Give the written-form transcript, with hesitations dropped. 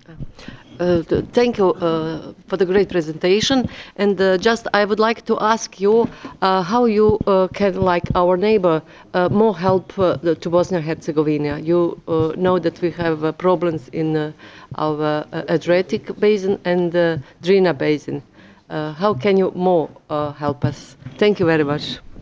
Thank you for the great presentation. And just I would like to ask you how you can, like our neighbor, more help to Bosnia and Herzegovina. You know that we have problems in our Adriatic Basin and Drina Basin. How can you more help us? Thank you very much.